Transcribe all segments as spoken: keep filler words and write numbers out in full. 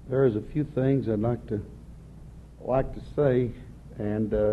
There is a few things I'd like to like to say, and uh,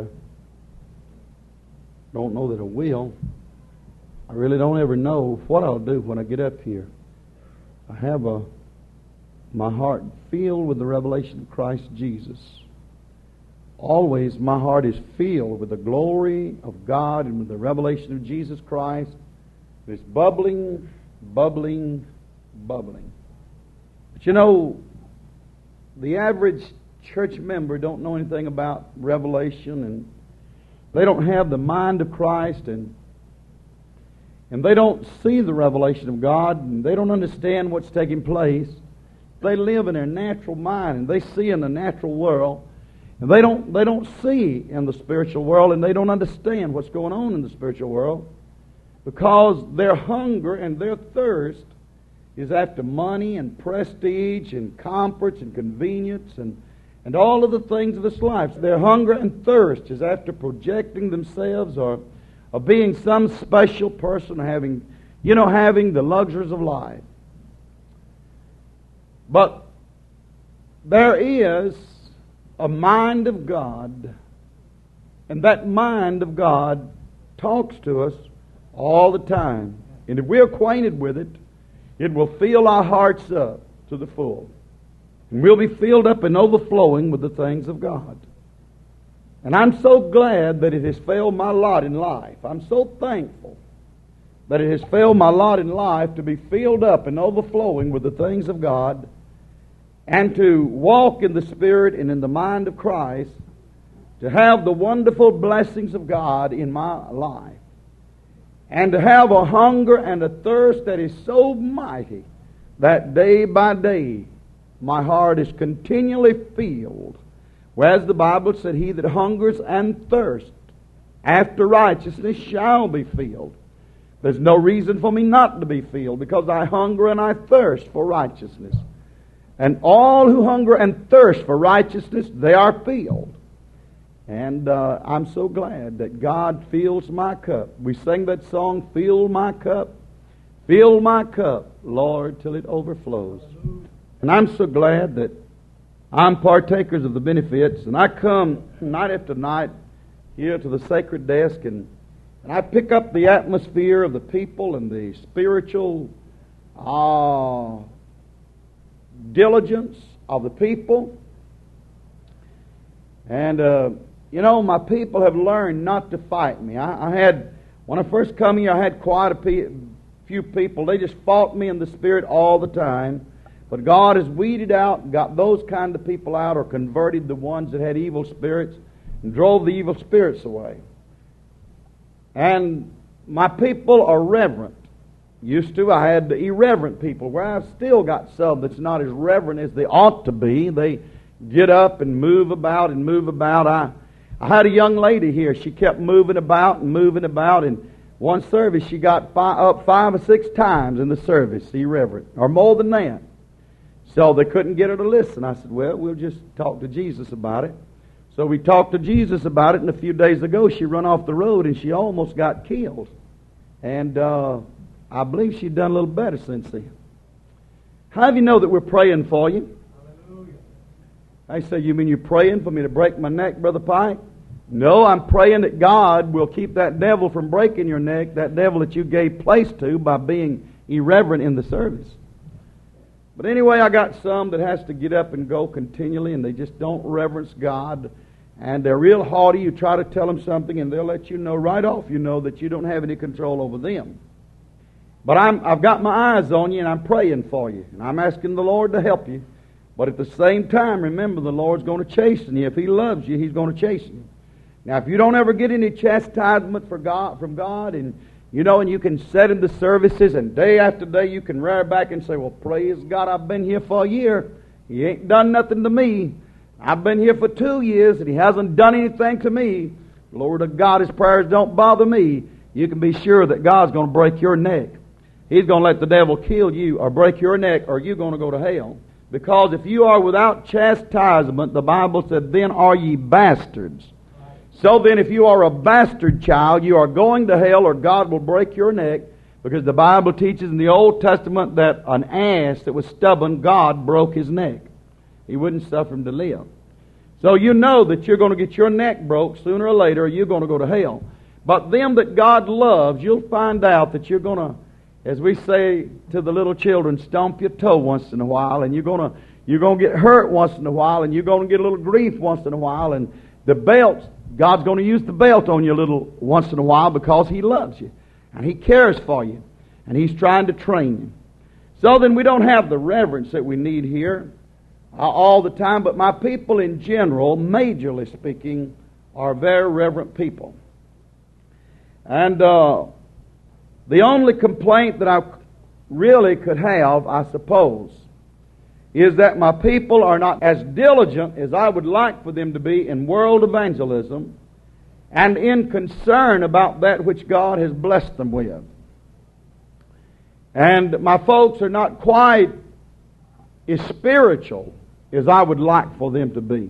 don't know that I will. I really don't ever know what I'll do when I get up here. I have a my heart filled with the revelation of Christ Jesus. Always my heart is filled with the glory of God and with the revelation of Jesus Christ. It's bubbling, bubbling, bubbling. But you know, the average church member don't know anything about revelation, and they don't have the mind of Christ, and and they don't see the revelation of God, and they don't understand what's taking place. They live in their natural mind, and they see in the natural world, and they don't they don't see in the spiritual world, and they don't understand what's going on in the spiritual world, because their hunger and their thirst is after money and prestige and comforts and convenience and, and all of the things of this life. Their hunger and thirst is after projecting themselves or, or being some special person, or having, you know, having the luxuries of life. But there is a mind of God, and that mind of God talks to us all the time. And if we're acquainted with it, it will fill our hearts up to the full. And we'll be filled up and overflowing with the things of God. And I'm so glad that it has fell my lot in life. I'm so thankful that it has fell my lot in life to be filled up and overflowing with the things of God, and to walk in the Spirit and in the mind of Christ, to have the wonderful blessings of God in my life. And to have a hunger and a thirst that is so mighty that day by day my heart is continually filled. Whereas the Bible said, he that hungers and thirsts after righteousness shall be filled. There's no reason for me not to be filled, because I hunger and I thirst for righteousness. And all who hunger and thirst for righteousness, they are filled. And uh, I'm so glad that God fills my cup. We sing that song, fill my cup, fill my cup, Lord, till it overflows. And I'm so glad that I'm partakers of the benefits. And I come night after night here to the sacred desk, and, and I pick up the atmosphere of the people and the spiritual uh, diligence of the people. And uh, you know, my people have learned not to fight me. I, I had, when I first come here, I had quite a pe- few people. They just fought me in the Spirit all the time. But God has weeded out, got those kind of people out, or converted the ones that had evil spirits, and drove the evil spirits away. And my people are reverent. Used to, I had the irreverent people, where I've still got some that's not as reverent as they ought to be. They get up and move about and move about. I I had a young lady here. She kept moving about and moving about. In one service, she got five, up five or six times in the service, irreverent, or more than that. So they couldn't get her to listen. I said, well, we'll just talk to Jesus about it. So we talked to Jesus about it, and a few days ago, she run off the road, and she almost got killed. And uh, I believe she'd done a little better since then. How do you know that we're praying for you? I say, you mean you're praying for me to break my neck, Brother Pike? No, I'm praying that God will keep that devil from breaking your neck, that devil that you gave place to by being irreverent in the service. But anyway, I got some that has to get up and go continually, and they just don't reverence God, and they're real haughty. You try to tell them something, and they'll let you know right off, you know, that you don't have any control over them. But I'm, I've got my eyes on you, and I'm praying for you, and I'm asking the Lord to help you. But at the same time, remember, the Lord's going to chasten you. If He loves you, He's going to chasten you. Now, if you don't ever get any chastisement for God, from God, and you know, and you can sit in the services, and day after day you can rear back and say, well, praise God, I've been here for a year. He ain't done nothing to me. I've been here for two years, and He hasn't done anything to me. Lord of God, His prayers don't bother me. You can be sure that God's going to break your neck. He's going to let the devil kill you or break your neck, or you're going to go to hell. Because if you are without chastisement, the Bible said, then are ye bastards. So then, if you are a bastard child, you are going to hell, or God will break your neck, because the Bible teaches in the Old Testament that an ass that was stubborn, God broke his neck. He wouldn't suffer him to live. So you know that you're going to get your neck broke sooner or later, or you're going to go to hell. But them that God loves, you'll find out that you're going to, as we say to the little children, stomp your toe once in a while, and you're going to you're going to get hurt once in a while, and you're going to get a little grief once in a while, and the belt, God's going to use the belt on you a little once in a while because He loves you, and He cares for you, and He's trying to train you. So then we don't have the reverence that we need here uh, all the time, but my people in general, majorly speaking, are very reverent people. And uh, the only complaint that I really could have, I suppose, is that my people are not as diligent as I would like for them to be in world evangelism and in concern about that which God has blessed them with. And my folks are not quite as spiritual as I would like for them to be.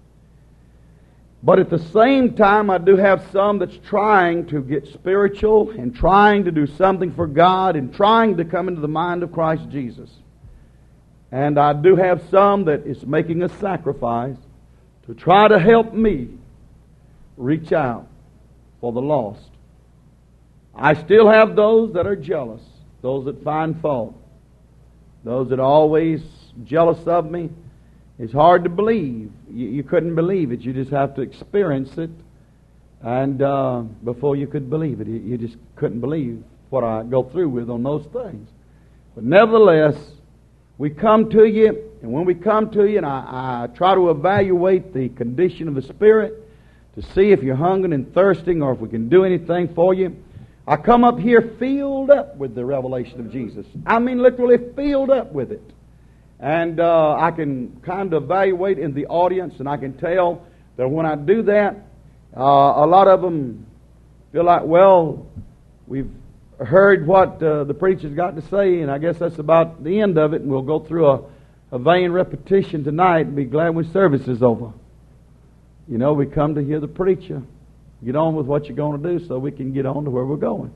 But at the same time, I do have some that's trying to get spiritual and trying to do something for God and trying to come into the mind of Christ Jesus. And I do have some that is making a sacrifice to try to help me reach out for the lost. I still have those that are jealous, those that find fault, those that are always jealous of me. It's hard to believe. You, you couldn't believe it. You just have to experience it, and uh, before you could believe it, you, you just couldn't believe what I go through with on those things. But nevertheless, we come to you, and when we come to you, and I, I try to evaluate the condition of the Spirit to see if you're hungering and thirsting or if we can do anything for you. I come up here filled up with the revelation of Jesus. I mean literally filled up with it. And uh, I can kind of evaluate in the audience, and I can tell that when I do that, uh, a lot of them feel like, well, we've heard what uh, the preacher's got to say, and I guess that's about the end of it, and we'll go through a, a vain repetition tonight and be glad when service is over. You know, we come to hear the preacher. Get on with what you're going to do so we can get on to where we're going.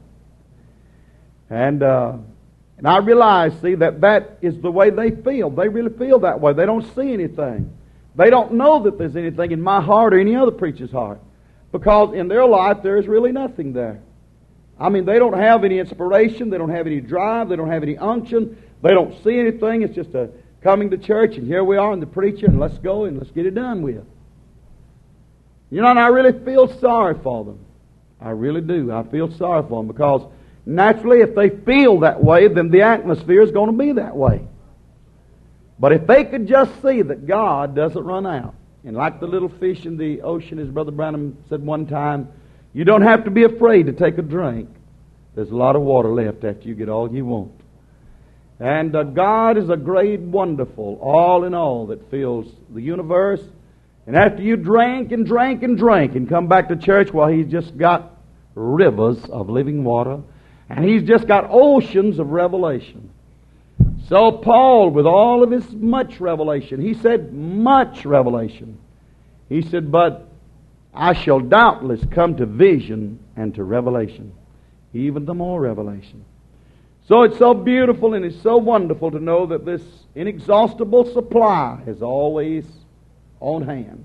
And uh, and I realize, see, that that is the way they feel. They really feel that way. They don't see anything. They don't know that there's anything in my heart or any other preacher's heart. Because in their life there is really nothing there. I mean, they don't have any inspiration. They don't have any drive. They don't have any unction. They don't see anything. It's just a coming to church, and here we are, and the preacher, and let's go and let's get it done with. You know, and I really feel sorry for them. I really do. I feel sorry for them because naturally, if they feel that way, then the atmosphere is going to be that way. But if they could just see that God doesn't run out, and like the little fish in the ocean, as Brother Branham said one time, you don't have to be afraid to take a drink. There's a lot of water left after you get all you want. And uh, God is a great, wonderful, all in all that fills the universe. And after you drank and drank and drank and come back to church, well, He's just got rivers of living water. And He's just got oceans of revelation. So Paul, with all of his much revelation, he said much revelation. He said, but I shall doubtless come to vision and to revelation, even the more revelation. So it's so beautiful and it's so wonderful to know that this inexhaustible supply is always on hand.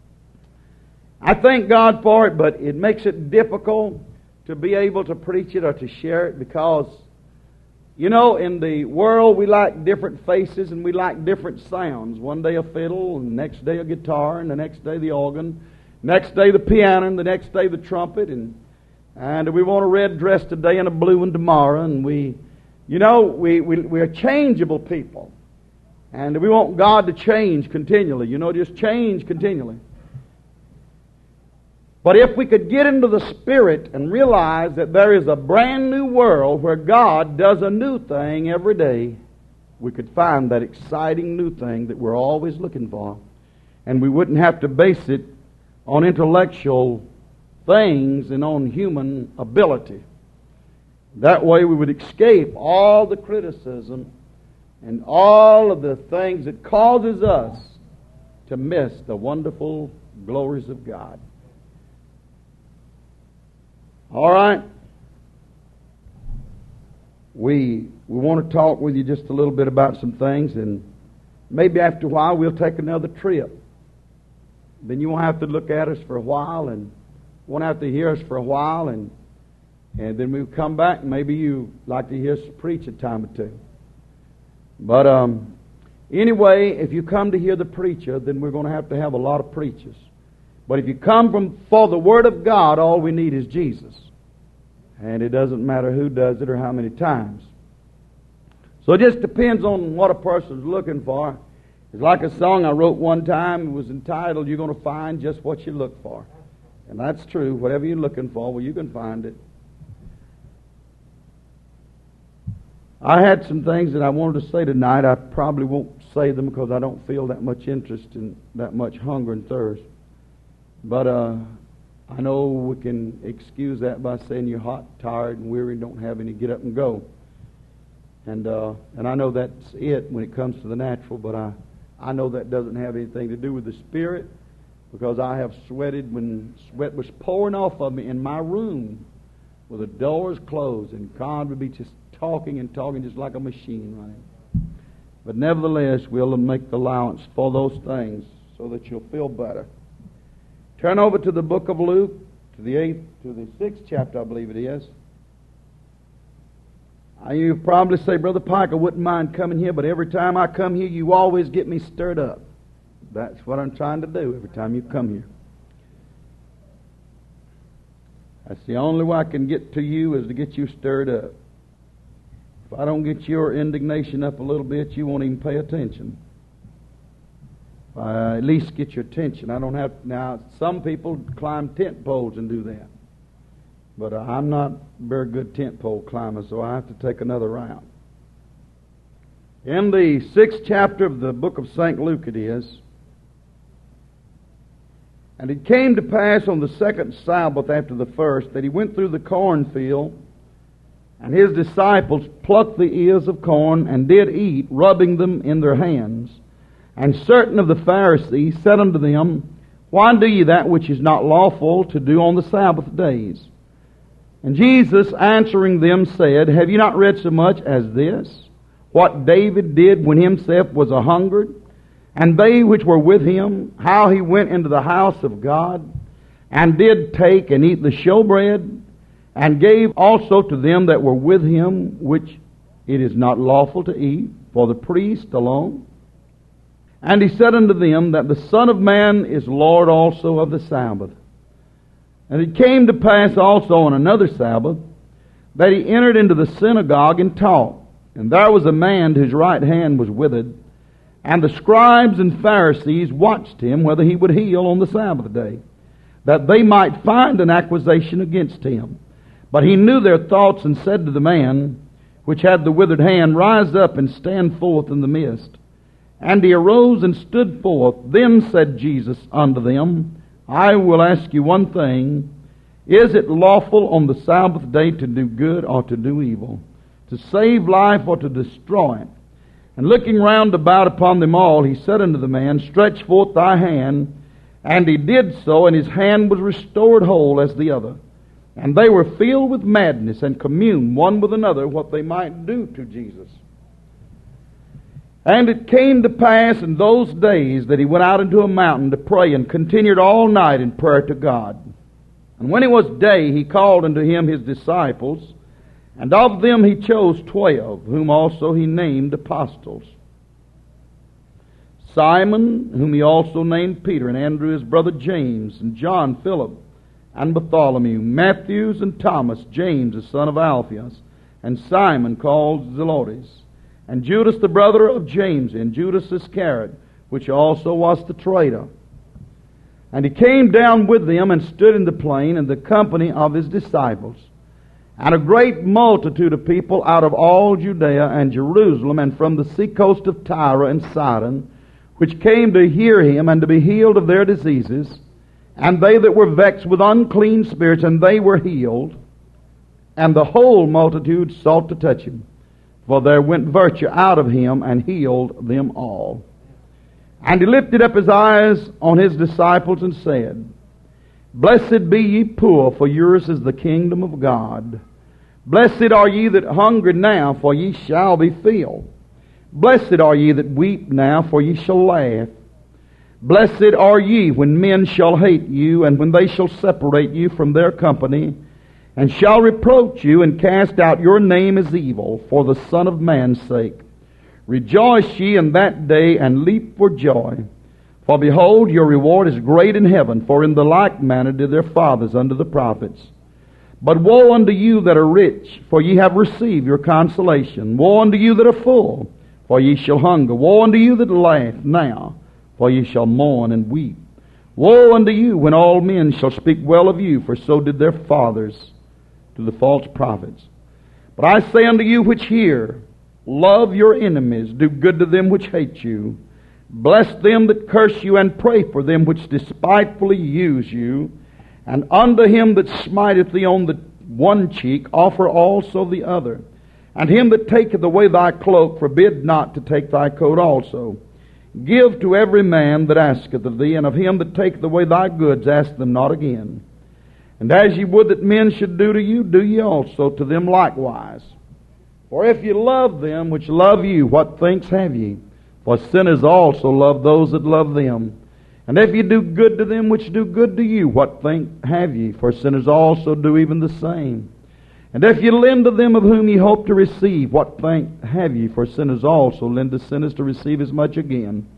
I thank God for it, but it makes it difficult to be able to preach it or to share it because, you know, in the world we like different faces and we like different sounds. One day a fiddle, and the next day a guitar, and the next day the organ, next day the piano, and the next day the trumpet, and and we want a red dress today and a blue one tomorrow, and we, you know, we, we, we're changeable people. And we want God to change continually, you know, just change continually. But if we could get into the Spirit and realize that there is a brand new world where God does a new thing every day, we could find that exciting new thing that we're always looking for. And we wouldn't have to base it on intellectual things and on human ability. That way we would escape all the criticism and all of the things that causes us to miss the wonderful glories of God. All right. We we want to talk with you just a little bit about some things, and maybe after a while we'll take another trip. Then you won't have to look at us for a while and won't have to hear us for a while, and and then we'll come back and maybe you like to hear us preach a time or two. But um, anyway, if you come to hear the preacher, then we're going to have to have a lot of preachers. But if you come from for the Word of God, all we need is Jesus. And it doesn't matter who does it or how many times. So it just depends on what a person's looking for. It's like a song I wrote one time. It was entitled, "You're going to find just what you look for." And that's true. Whatever you're looking for, well, you can find it. I had some things that I wanted to say tonight. I probably won't say them because I don't feel that much interest and that much hunger and thirst. But uh, I know we can excuse that by saying you're hot, tired, and weary, and don't have any get up and go. And uh, and I know that's it when it comes to the natural, but I, I know that doesn't have anything to do with the spirit, because I have sweated when sweat was pouring off of me in my room with the doors closed, and God would be just talking and talking just like a machine running. But nevertheless, we'll make the allowance for those things so that you'll feel better. Turn over to the book of Luke, to the eighth, to the sixth chapter, I believe it is. You probably say, "Brother Pike, I wouldn't mind coming here, but every time I come here, you always get me stirred up." That's what I'm trying to do every time you come here. That's the only way I can get to you, is to get you stirred up. If I don't get your indignation up a little bit, you won't even pay attention. If I at least get your attention. I don't have... Now, some people climb tent poles and do that. But uh, I'm not a very good tent pole climber, so I have to take another route. In the sixth chapter of the book of Saint Luke it is, "And it came to pass on the second Sabbath after the first, that he went through the cornfield, and his disciples plucked the ears of corn, and did eat, rubbing them in their hands. And certain of the Pharisees said unto them, Why do ye that which is not lawful to do on the Sabbath days? And Jesus answering them said, Have ye not read so much as this, what David did when himself was a hungered, and they which were with him, how he went into the house of God, and did take and eat the showbread, and gave also to them that were with him, which it is not lawful to eat, for the priest alone? And he said unto them that the Son of Man is Lord also of the Sabbath. And it came to pass also on another Sabbath, that he entered into the synagogue and taught. And there was a man whose right hand was withered. And the scribes and Pharisees watched him whether he would heal on the Sabbath day, that they might find an accusation against him. But he knew their thoughts, and said to the man which had the withered hand, Rise up and stand forth in the midst. And he arose and stood forth. Then said Jesus unto them, I will ask you one thing. Is it lawful on the Sabbath day to do good or to do evil, to save life or to destroy it? And looking round about upon them all, he said unto the man, Stretch forth thy hand. And he did so, and his hand was restored whole as the other. And they were filled with madness, and communed one with another what they might do to Jesus. And it came to pass in those days that he went out into a mountain to pray, and continued all night in prayer to God. And when it was day, he called unto him his disciples, and of them he chose twelve, whom also he named apostles. Simon, whom he also named Peter, and Andrew his brother James, and John, Philip, and Bartholomew, Matthews and Thomas, James the son of Alphaeus, and Simon called Zelotes, and Judas the brother of James, and Judas Iscariot, which also was the traitor. And he came down with them, and stood in the plain in the company of his disciples. And a great multitude of people out of all Judea and Jerusalem, and from the seacoast of Tyre and Sidon, which came to hear him, and to be healed of their diseases. And they that were vexed with unclean spirits, and they were healed. And the whole multitude sought to touch him, for there went virtue out of him, and healed them all. And he lifted up his eyes on his disciples, and said, Blessed be ye poor, for yours is the kingdom of God. Blessed are ye that hunger now, for ye shall be filled. Blessed are ye that weep now, for ye shall laugh. Blessed are ye when men shall hate you, and when they shall separate you from their company, and shall reproach you, and cast out your name as evil, for the Son of Man's sake. Rejoice ye in that day, and leap for joy. For behold, your reward is great in heaven, for in the like manner did their fathers unto the prophets. But woe unto you that are rich, for ye have received your consolation. Woe unto you that are full, for ye shall hunger. Woe unto you that laugh now, for ye shall mourn and weep. Woe unto you when all men shall speak well of you, for so did their fathers to the false prophets. But I say unto you which hear, love your enemies, do good to them which hate you, bless them that curse you, and pray for them which despitefully use you. And unto him that smiteth thee on the one cheek, offer also the other. And him that taketh away thy cloak, forbid not to take thy coat also. Give to every man that asketh of thee, and of him that taketh away thy goods, ask them not again. And as ye would that men should do to you, do ye also to them likewise. For if ye love them which love you, what thanks have ye? For sinners also love those that love them. And if ye do good to them which do good to you, what thank have ye? For sinners also do even the same. And if ye lend to them of whom ye hope to receive, what thank have ye? For sinners also lend to sinners to receive as much again.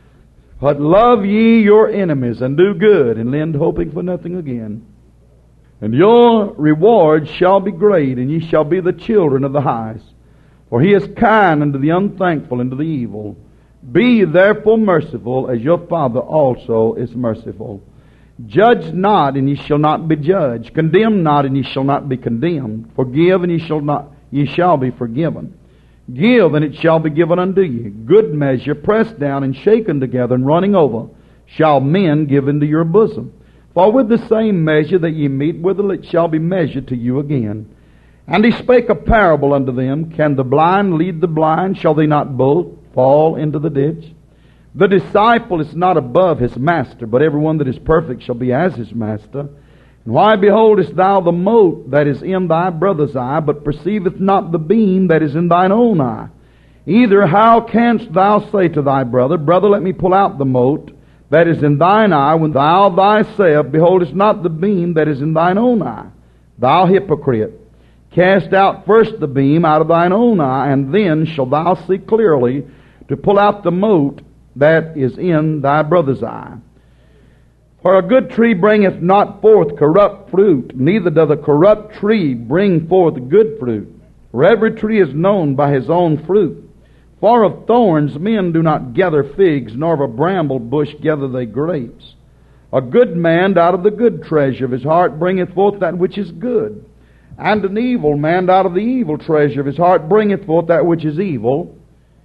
But love ye your enemies, and do good, and lend hoping for nothing again. And your reward shall be great, and ye shall be the children of the highest. For he is kind unto the unthankful and to the evil. Be ye therefore merciful, as your Father also is merciful. Judge not, and ye shall not be judged. Condemn not, and ye shall not be condemned. Forgive, and ye shall not ye shall be forgiven. Give, and it shall be given unto you. Good measure, pressed down and shaken together, and running over, shall men give into your bosom. For with the same measure that ye meet withal, it shall be measured to you again. And he spake a parable unto them. Can the blind lead the blind? Shall they not both fall into the ditch? The disciple is not above his master, but everyone that is perfect shall be as his master. And why beholdest thou the mote that is in thy brother's eye, but perceiveth not the beam that is in thine own eye? Either how canst thou say to thy brother, Brother, let me pull out the mote that is in thine eye, when thou thyself beholdest not the beam that is in thine own eye? Thou hypocrite, cast out first the beam out of thine own eye, and then shalt thou see clearly to pull out the mote that is in thy brother's eye. For a good tree bringeth not forth corrupt fruit, neither doth a corrupt tree bring forth good fruit. For every tree is known by his own fruit. For of thorns men do not gather figs, nor of a bramble bush gather they grapes. A good man out of the good treasure of his heart bringeth forth that which is good, and an evil man out of the evil treasure of his heart bringeth forth that which is evil.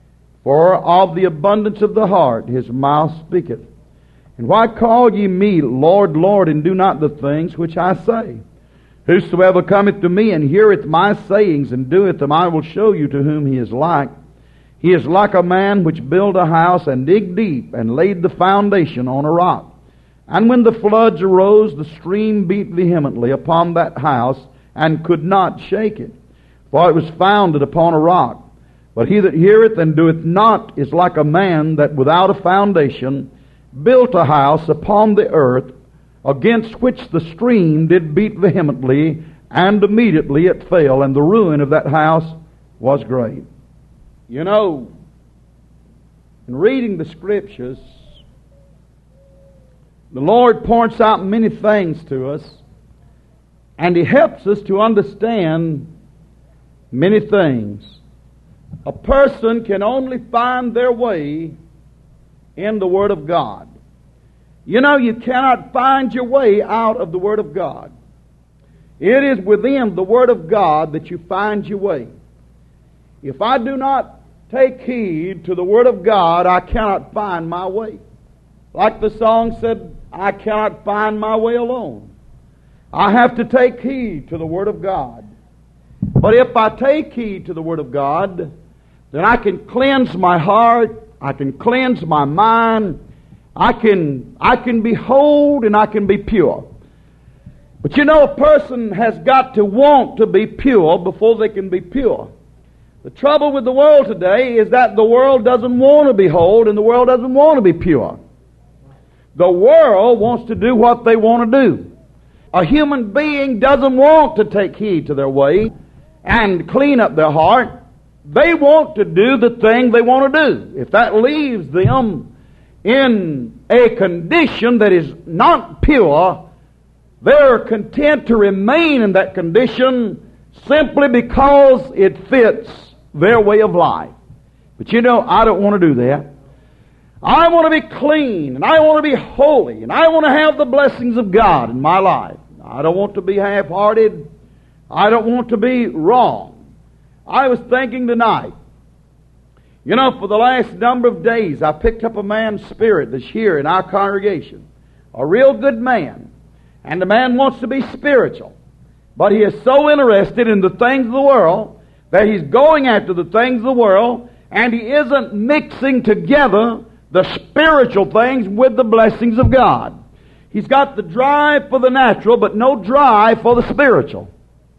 For of the abundance of the heart his mouth speaketh. And why call ye me Lord, Lord, and do not the things which I say? Whosoever cometh to me and heareth my sayings and doeth them, I will show you to whom he is like. He is like a man which built a house and digged deep and laid the foundation on a rock. And when the floods arose, the stream beat vehemently upon that house and could not shake it, for it was founded upon a rock. But he that heareth and doeth not is like a man that without a foundation built a house upon the earth, against which the stream did beat vehemently, and immediately it fell, and the ruin of that house was great. You know, in reading the Scriptures, the Lord points out many things to us, and He helps us to understand many things. A person can only find their way in the Word of God. You know, you cannot find your way out of the Word of God. It is within the Word of God that you find your way. If I do not take heed to the Word of God, I cannot find my way. Like the song said, I cannot find my way alone. I have to take heed to the Word of God. But if I take heed to the Word of God, then I can cleanse my heart, I can cleanse my mind, I can, I can be whole and I can be pure. But you know, a person has got to want to be pure before they can be pure. The trouble with the world today is that the world doesn't want to be whole and the world doesn't want to be pure. The world wants to do what they want to do. A human being doesn't want to take heed to their way and clean up their heart. They want to do the thing they want to do. If that leaves them in a condition that is not pure, they're content to remain in that condition simply because it fits their way of life. But you know, I don't want to do that. I want to be clean, and I want to be holy, and I want to have the blessings of God in my life. I don't want to be half-hearted. I don't want to be wrong. I was thinking tonight, you know, for the last number of days, I picked up a man's spirit that's here in our congregation. A real good man. And the man wants to be spiritual. But he is so interested in the things of the world that he's going after the things of the world, and he isn't mixing together the spiritual things with the blessings of God. He's got the drive for the natural, but no drive for the spiritual.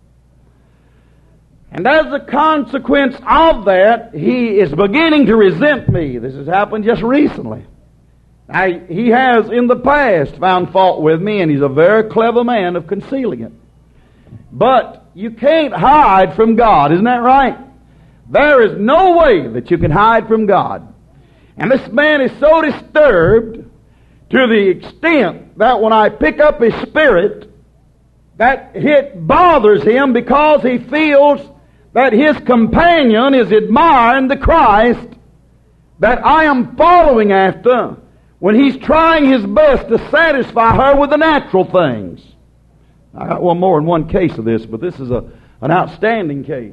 And as a consequence of that, he is beginning to resent me. This has happened just recently. I, he has in the past found fault with me, and he's a very clever man of concealing it. But you can't hide from God, isn't that right? There is no way that you can hide from God. And this man is so disturbed to the extent that when I pick up his spirit, that it bothers him because he feels that his companion is admiring the Christ that I am following after when he's trying his best to satisfy her with the natural things. I got one more in one case of this, but this is a, an outstanding case.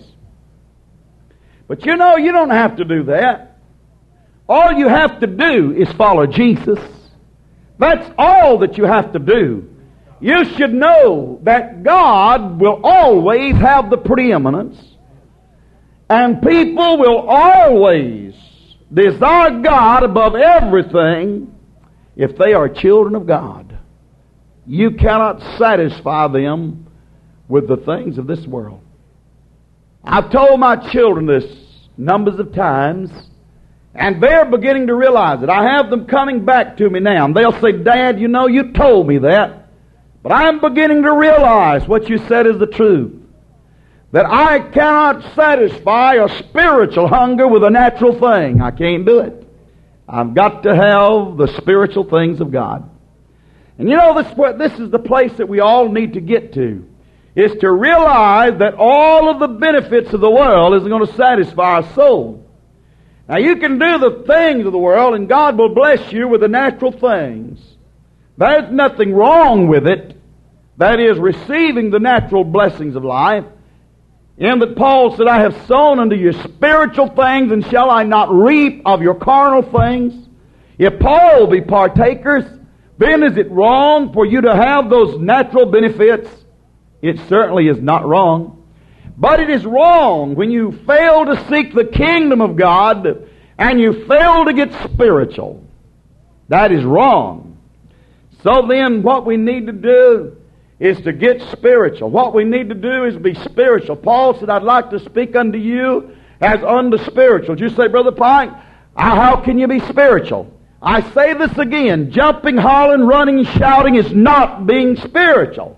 But you know, you don't have to do that. All you have to do is follow Jesus. That's all that you have to do. You should know that God will always have the preeminence, and people will always desire God above everything if they are children of God. You cannot satisfy them with the things of this world. I've told my children this numbers of times, and they're beginning to realize it. I have them coming back to me now, and they'll say, "Dad, you know, you told me that, but I'm beginning to realize what you said is the truth. That I cannot satisfy a spiritual hunger with a natural thing. I can't do it. I've got to have the spiritual things of God." And you know, this, this is the place that we all need to get to, is to realize that all of the benefits of the world isn't going to satisfy our soul. Now, you can do the things of the world, and God will bless you with the natural things. There's nothing wrong with it. That is, receiving the natural blessings of life. In that Paul said, "I have sown unto you spiritual things, and shall I not reap of your carnal things?" If Paul will be partakers, then is it wrong for you to have those natural benefits? It certainly is not wrong. But it is wrong when you fail to seek the kingdom of God and you fail to get spiritual. That is wrong. So then what we need to do is to get spiritual. What we need to do is be spiritual. Paul said, "I'd like to speak unto you as unto spirituals." You say, "Brother Pike, how can you be spiritual?" I say this again, jumping, hollering, running, shouting is not being spiritual.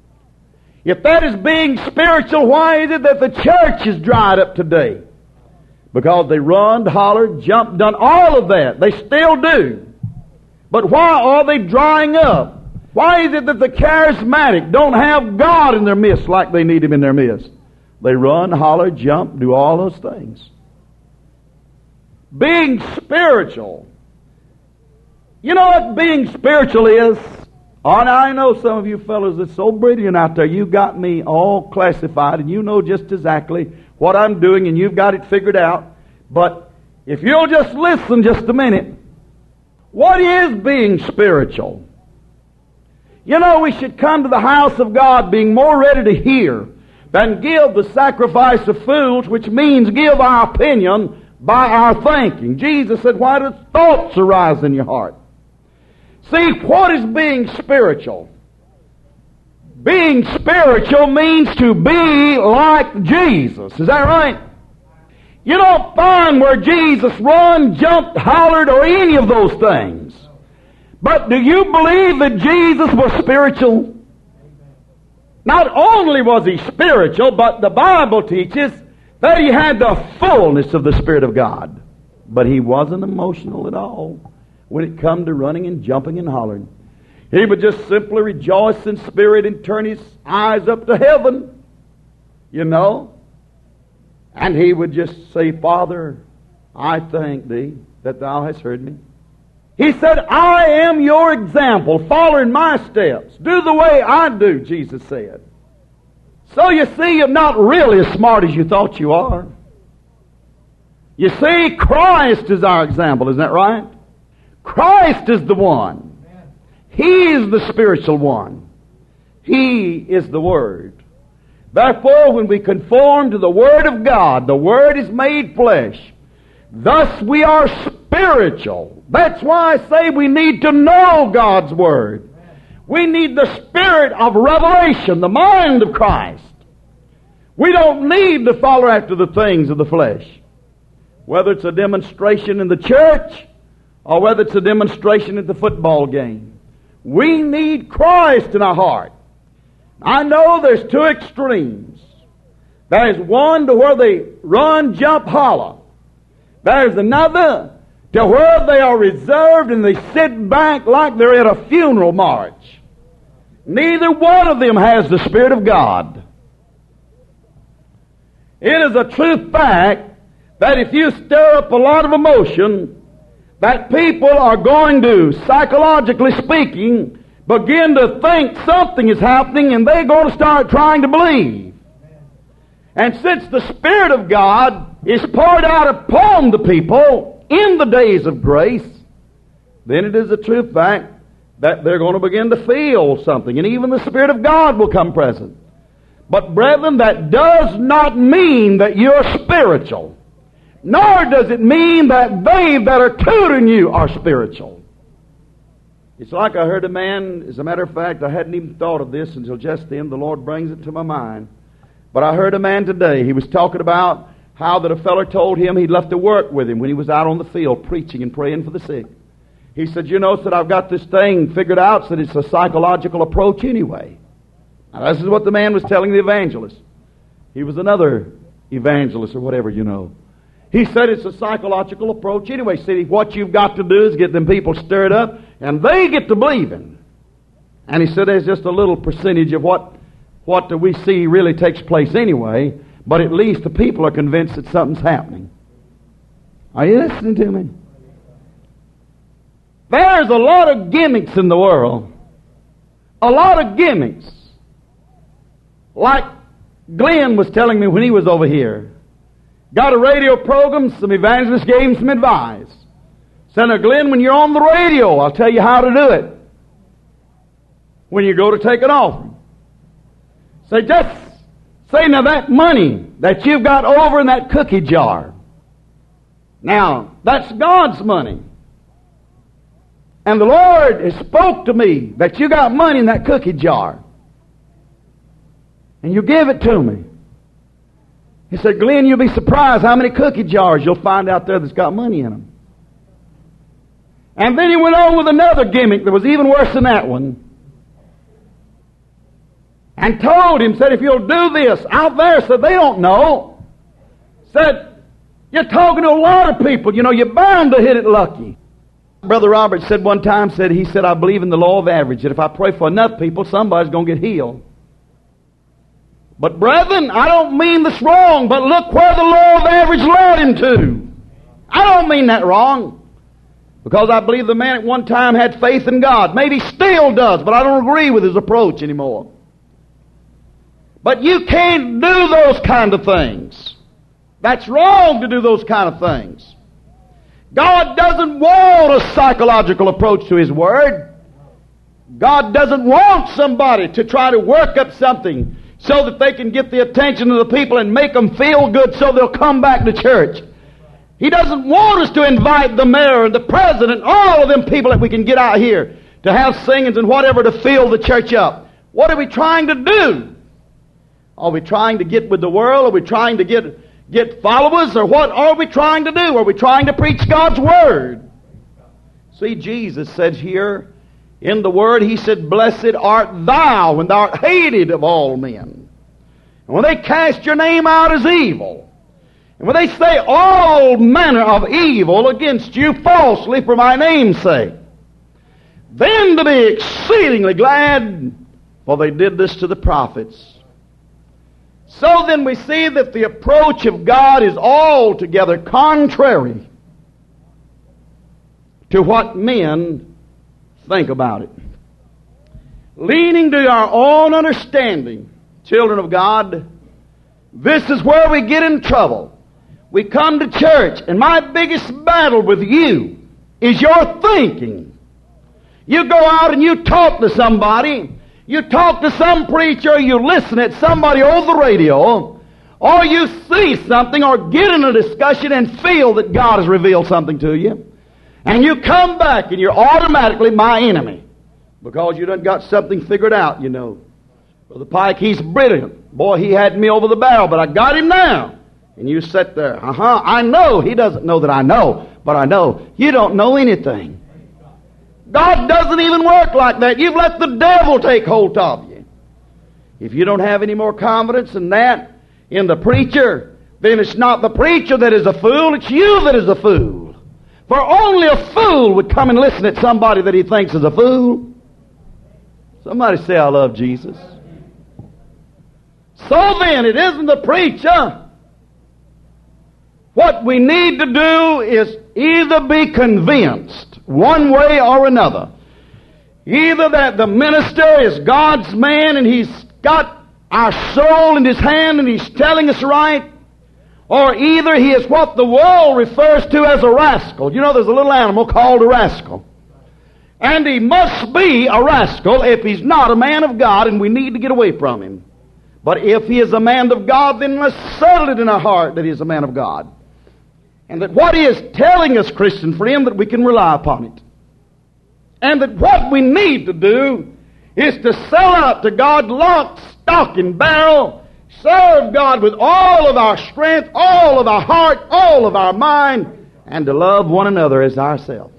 If that is being spiritual, why is it that the church is dried up today? Because they run, hollered, jumped, done all of that. They still do. But why are they drying up? Why is it that the charismatic don't have God in their midst like they need Him in their midst? They run, holler, jump, do all those things. Being spiritual. You know what being spiritual is? Oh, now I know some of you fellows that's so brilliant out there, you got me all classified and you know just exactly what I'm doing and you've got it figured out. But if you'll just listen just a minute, what is being spiritual? You know, we should come to the house of God being more ready to hear than give the sacrifice of fools, which means give our opinion by our thinking. Jesus said, "Why do thoughts arise in your heart?" See, what is being spiritual? Being spiritual means to be like Jesus. Is that right? You don't find where Jesus run, jumped, hollered, or any of those things. But do you believe that Jesus was spiritual? Not only was he spiritual, but the Bible teaches that he had the fullness of the Spirit of God. But he wasn't emotional at all when it come to running and jumping and hollering. He would just simply rejoice in spirit and turn his eyes up to heaven, you know. And he would just say, Father, I thank thee that thou hast heard me. He said, I am your example. Follow in my steps. Do the way I do, Jesus said. So you see, you're not really as smart as you thought you are. You see, Christ is our example. Isn't that right? Christ is the one. He is the spiritual one. He is the Word. Therefore, when we conform to the Word of God, the Word is made flesh. Thus we are spiritual. That's why I say we need to know God's Word. We need the spirit of revelation, the mind of Christ. We don't need to follow after the things of the flesh. Whether it's a demonstration in the church or whether it's a demonstration at the football game. We need Christ in our heart. I know there's two extremes. There's one to where they run, jump, holler. There's another to where they are reserved and they sit back like they're at a funeral march. Neither one of them has the Spirit of God. It is a true fact that if you stir up a lot of emotion, that people are going to, psychologically speaking, begin to think something is happening and they're going to start trying to believe. And since the Spirit of God is poured out upon the people in the days of grace, then it is a true fact that they're going to begin to feel something, and even the Spirit of God will come present. But brethren, that does not mean that you're spiritual, nor does it mean that they that are tutoring you are spiritual. It's like I heard a man, as a matter of fact, I hadn't even thought of this until just then, the Lord brings it to my mind. But I heard a man today, he was talking about how that a feller told him he'd left to work with him when he was out on the field preaching and praying for the sick. He said, you know, said, I've got this thing figured out, said it's a psychological approach anyway. Now, this is what the man was telling the evangelist. He was another evangelist or whatever, you know. He said it's a psychological approach anyway. See, what you've got to do is get them people stirred up, and they get to believing. And he said there's just a little percentage of what, what we see really takes place anyway, but at least the people are convinced that something's happening. Are you listening to me? There's a lot of gimmicks in the world. A lot of gimmicks. Like Glenn was telling me when he was over here. Got a radio program, some evangelists gave him some advice. Said, now Glenn, when you're on the radio, I'll tell you how to do it. When you go to take an offering. Say, just say, now that money that you've got over in that cookie jar. Now, that's God's money. And the Lord has spoke to me that you got money in that cookie jar. And you give it to me. He said, Glenn, you'll be surprised how many cookie jars you'll find out there that's got money in them. And then he went on with another gimmick that was even worse than that one. And told him, said, if you'll do this out there, said, they don't know. Said, you're talking to a lot of people. You know, you're bound to hit it lucky. Brother Robert said one time, said he said, I believe in the law of average, that if I pray for enough people, somebody's going to get healed. But brethren, I don't mean this wrong, but look where the law of average led him to. I don't mean that wrong. Because I believe the man at one time had faith in God. Maybe still does, but I don't agree with his approach anymore. But you can't do those kind of things. That's wrong to do those kind of things. God doesn't want a psychological approach to His Word. God doesn't want somebody to try to work up something so that they can get the attention of the people and make them feel good so they'll come back to church. He doesn't want us to invite the mayor and the president, all of them people that we can get out here to have singings and whatever to fill the church up. What are we trying to do? Are we trying to get with the world? Are we trying to get get followers, or what are we trying to do? Are we trying to preach God's Word? See, Jesus said here in the Word, He said, "Blessed art thou when thou art hated of all men." And when they cast your name out as evil, and when they say all manner of evil against you falsely for my name's sake, then to be exceedingly glad, for they did this to the prophets. So then we see that the approach of God is altogether contrary to what men think about it. Leaning to our own understanding, children of God, this is where we get in trouble. We come to church, and my biggest battle with you is your thinking. You go out and you talk to somebody, you talk to some preacher, you listen at somebody over the radio, or you see something or get in a discussion and feel that God has revealed something to you, and you come back and you're automatically my enemy because you done got something figured out, you know. Brother Pike, he's brilliant. Boy, he had me over the barrel, but I got him now. And you sit there, uh-huh, I know. He doesn't know that I know, but I know. You don't know anything. God doesn't even work like that. You've let the devil take hold of you. If you don't have any more confidence in that, in the preacher, then it's not the preacher that is a fool, it's you that is a fool. For only a fool would come and listen at somebody that he thinks is a fool. Somebody say, "I love Jesus." So then, it isn't the preacher. What we need to do is either be convinced, one way or another, either that the minister is God's man and he's got our soul in his hand and he's telling us right, or either he is what the world refers to as a rascal. You know, there's a little animal called a rascal. And he must be a rascal if he's not a man of God, and we need to get away from him. But if he is a man of God, then let's settle it in our heart that he is a man of God. And that what he is telling us, Christian friend, that we can rely upon it. And that what we need to do is to sell out to God lock, stock, and barrel, serve God with all of our strength, all of our heart, all of our mind, and to love one another as ourselves.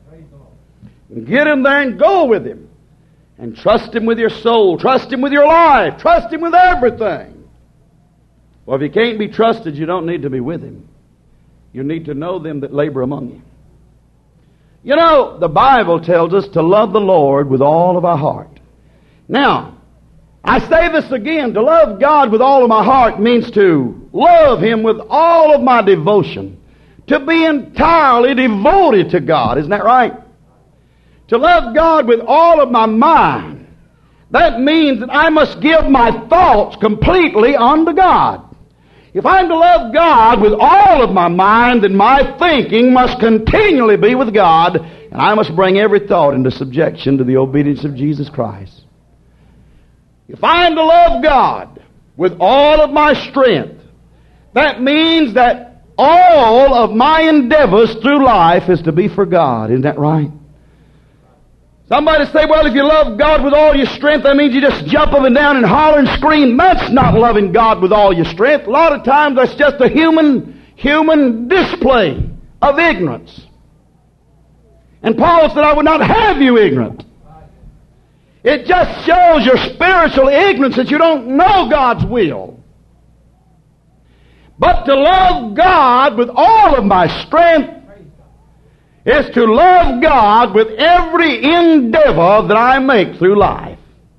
And get in there and go with him. And trust him with your soul. Trust him with your life. Trust him with everything. Well, if you can't be trusted, you don't need to be with him. You need to know them that labor among you. You know, the Bible tells us to love the Lord with all of our heart. Now, I say this again. To love God with all of my heart means to love him with all of my devotion. To be entirely devoted to God. Isn't that right? To love God with all of my mind. That means that I must give my thoughts completely unto God. If I'm to love God with all of my mind, then my thinking must continually be with God, and I must bring every thought into subjection to the obedience of Jesus Christ. If I'm to love God with all of my strength, that means that all of my endeavors through life is to be for God. Isn't that right? Somebody say, well, if you love God with all your strength, that means you just jump up and down and holler and scream. That's not loving God with all your strength. A lot of times that's just a human, human display of ignorance. And Paul said, I would not have you ignorant. It just shows your spiritual ignorance that you don't know God's will. But to love God with all of my strength is to love God with every endeavor that I make through life.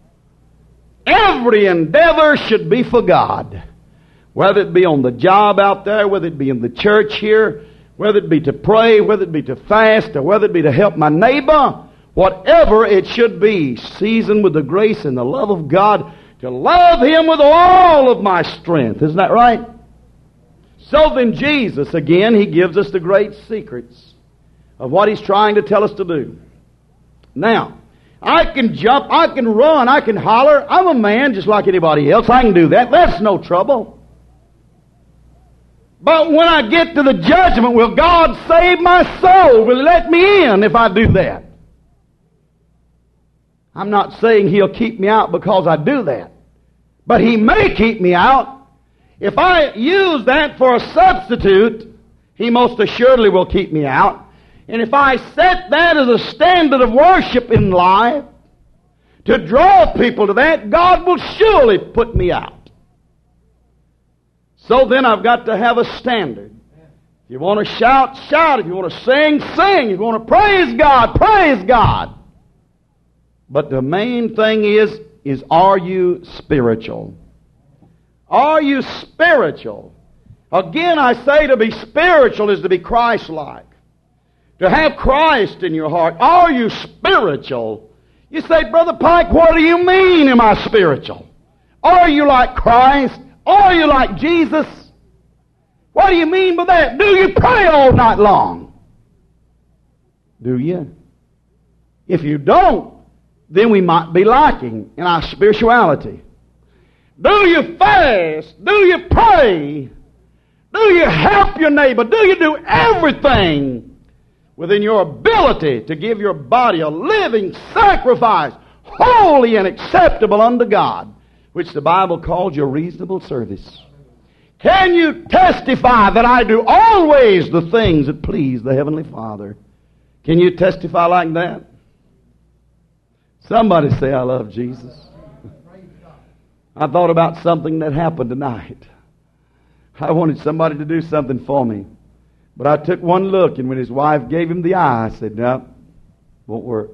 Every endeavor should be for God. Whether it be on the job out there, whether it be in the church here, whether it be to pray, whether it be to fast, or whether it be to help my neighbor, whatever it should be, seasoned with the grace and the love of God, to love him with all of my strength. Isn't that right? So then Jesus, again, he gives us the great secrets of what he's trying to tell us to do. Now, I can jump, I can run, I can holler. I'm a man just like anybody else. I can do that. That's no trouble. But when I get to the judgment, will God save my soul? Will he let me in if I do that? I'm not saying he'll keep me out because I do that. But he may keep me out If I use that for a substitute, He most assuredly will keep me out. And if I set that as a standard of worship in life, to draw people to that, God will surely put me out. So then I've got to have a standard. If you want to shout, shout. If you want to sing, sing. If you want to praise God, praise God. But the main thing is, is are you spiritual? Are you spiritual? Again, I say to be spiritual is to be Christ-like. To have Christ in your heart. Are you spiritual? You say, Brother Pike, what do you mean am I spiritual? Are you like Christ? Are you like Jesus? What do you mean by that? Do you pray all night long? Do you? If you don't, then we might be lacking in our spirituality. Do you fast? Do you pray? Do you help your neighbor? Do you do everything within your ability to give your body a living sacrifice, holy and acceptable unto God, which the Bible calls your reasonable service? Can you testify that I do always the things that please the Heavenly Father? Can you testify like that? Somebody say, I love Jesus. I thought about something that happened tonight. I wanted somebody to do something for me. But I took one look, and when his wife gave him the eye, I said, no, won't work.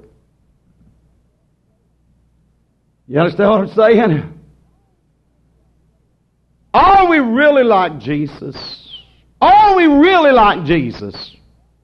You understand what I'm saying? Are we really like Jesus? Are we really like Jesus?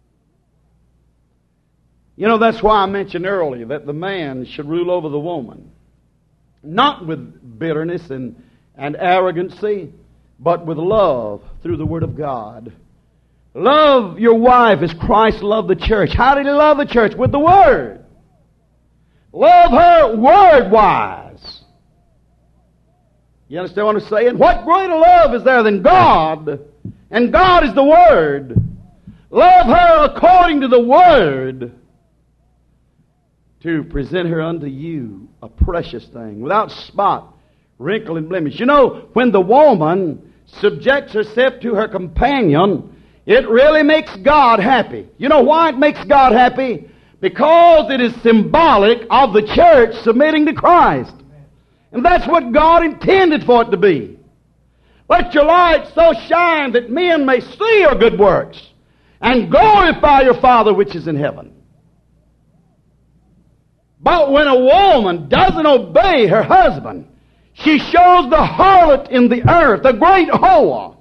You know, that's why I mentioned earlier that the man should rule over the woman. Not with bitterness and, and arrogancy, but with love through the Word of God. Love your wife as Christ loved the church. How did He love the church? With the Word. Love her word-wise. You understand what I'm saying? What greater love is there than God? And God is the Word. Love her according to the Word, to present her unto you a precious thing, without spot, wrinkle, and blemish. You know, when the woman subjects herself to her companion, it really makes God happy. You know why it makes God happy? Because it is symbolic of the church submitting to Christ. And that's what God intended for it to be. Let your light so shine that men may see your good works and glorify your Father which is in heaven. But when a woman doesn't obey her husband, she shows the harlot in the earth, the great whore.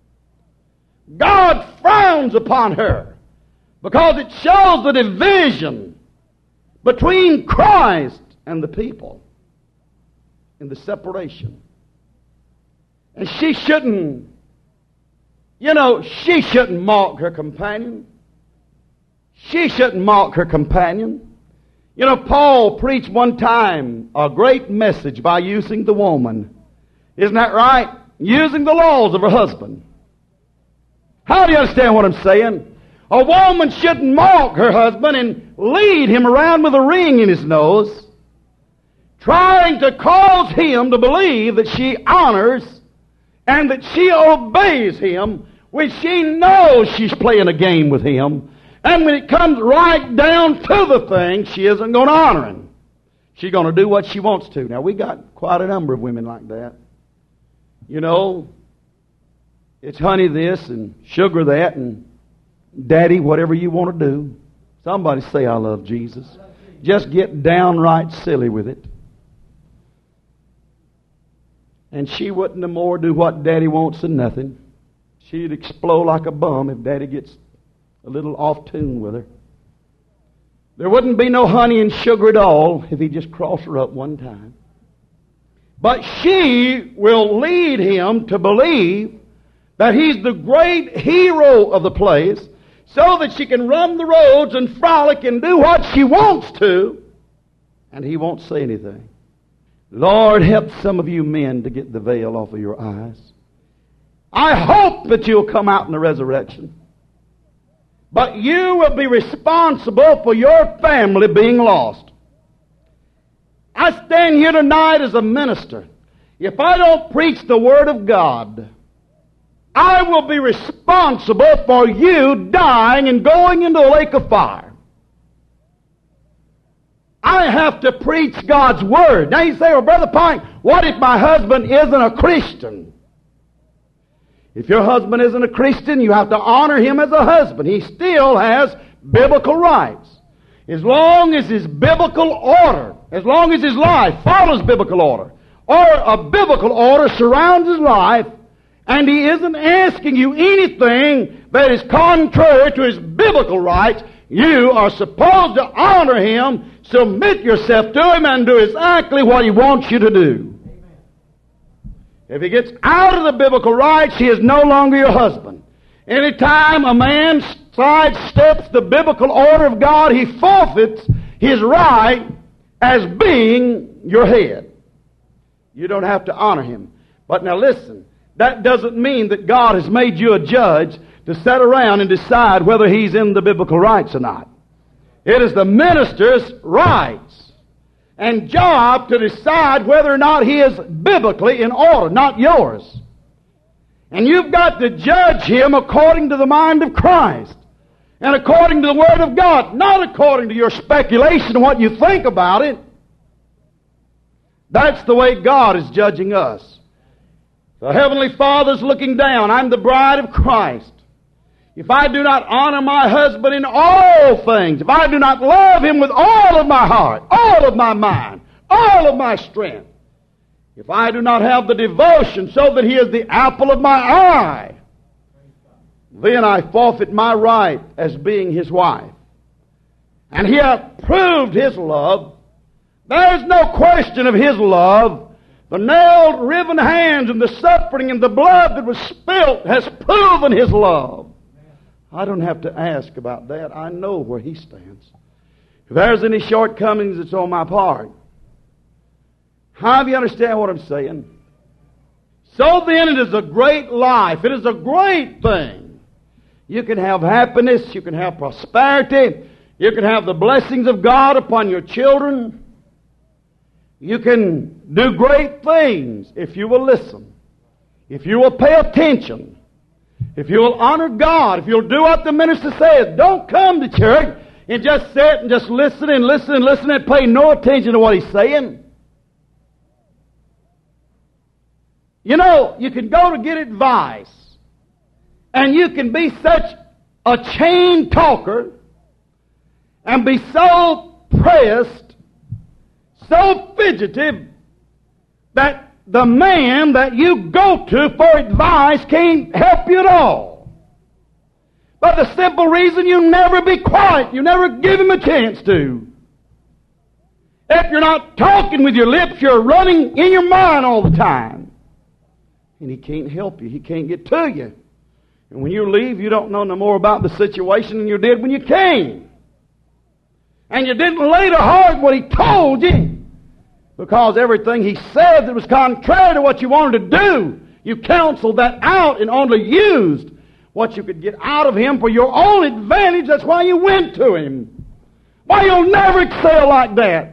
God frowns upon her because it shows the division between Christ and the people, and the separation. And she shouldn't, you know, she shouldn't mock her companion. She shouldn't mock her companion. You know, Paul preached one time a great message by using the woman. Isn't that right? Using the laws of her husband. How do you understand what I'm saying? A woman shouldn't mock her husband and lead him around with a ring in his nose, trying to cause him to believe that she honors and that she obeys him when she knows she's playing a game with him. And when it comes right down to the thing, she isn't going to honor him. She's going to do what she wants to. Now, we got quite a number of women like that. You know, it's honey this and sugar that and daddy whatever you want to do. Somebody say, I love Jesus. Just get downright silly with it. And she wouldn't no more do what daddy wants than nothing. She'd explode like a bum if daddy gets a little off tune with her. There wouldn't be no honey and sugar at all if he just crossed her up one time. But she will lead him to believe that he's the great hero of the place, so that she can run the roads and frolic and do what she wants to, and he won't say anything. Lord, help some of you men to get the veil off of your eyes. I hope that you'll come out in the resurrection. But you will be responsible for your family being lost. I stand here tonight as a minister. If I don't preach the Word of God, I will be responsible for you dying and going into the lake of fire. I have to preach God's Word. Now you say, well, Brother Pike, what if my husband isn't a Christian? If your husband isn't a Christian, you have to honor him as a husband. He still has biblical rights. As long as his biblical order, as long as his life follows biblical order, or a biblical order surrounds his life, and he isn't asking you anything that is contrary to his biblical rights, you are supposed to honor him, submit yourself to him, and do exactly what he wants you to do. If he gets out of the biblical rights, he is no longer your husband. Anytime a man sidesteps the biblical order of God, he forfeits his right as being your head. You don't have to honor him. But now listen, that doesn't mean that God has made you a judge to sit around and decide whether he's in the biblical rights or not. It is the minister's rights and job to decide whether or not he is biblically in order, not yours. And you've got to judge him according to the mind of Christ and according to the Word of God, not according to your speculation and what you think about it. That's the way God is judging us. The Heavenly Father's looking down. I'm the bride of Christ. If I do not honor my husband in all things, if I do not love him with all of my heart, all of my mind, all of my strength, if I do not have the devotion so that he is the apple of my eye, then I forfeit my right as being his wife. And he hath proved his love. There is no question of his love. The nailed, riven hands and the suffering and the blood that was spilt has proven his love. I don't have to ask about that. I know where he stands. If there's any shortcomings, it's on my part. How do you understand what I'm saying? So then it is a great life. It is a great thing. You can have happiness. You can have prosperity. You can have the blessings of God upon your children. You can do great things if you will listen. If you will pay attention. If you will honor God. If you'll do what the minister says. Don't come to church and just sit and just listen and listen and listen and pay no attention to what he's saying. You know, you can go to get advice, and you can be such a chain talker and be so pressed, so fidgetive, that the man that you go to for advice can't help you at all. But the simple reason you never be quiet, you never give him a chance to. If you're not talking with your lips, you're running in your mind all the time. And he can't help you. He can't get to you. And when you leave, you don't know no more about the situation than you did when you came. And you didn't lay to heart what he told you, because everything he said that was contrary to what you wanted to do, you counseled that out and only used what you could get out of him for your own advantage. That's why you went to him. Why, you'll never excel like that.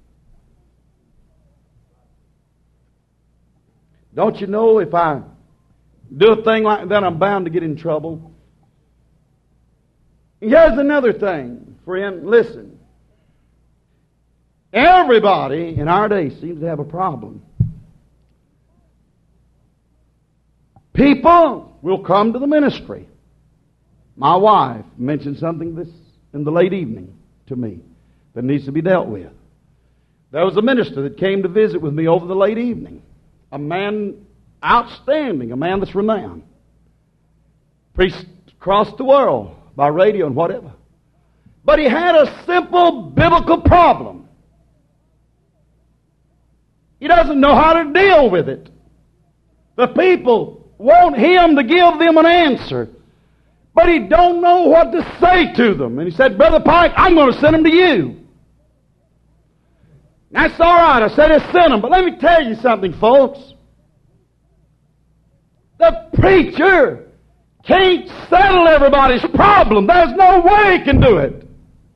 Don't you know if I do a thing like that, I'm bound to get in trouble? Here's another thing, friend. Listen. Everybody in our day seems to have a problem. People will come to the ministry. My wife mentioned something this in the late evening to me that needs to be dealt with. There was a minister that came to visit with me over the late evening. A man outstanding, a man that's renowned. Preached across the world by radio and whatever. But he had a simple biblical problem. He doesn't know how to deal with it. The people want him to give them an answer, but he don't know what to say to them. And he said, Brother Pike, I'm going to send them to you. That's all right. I said, I sent them. But let me tell you something, folks. The preacher can't settle everybody's problem. There's no way he can do it.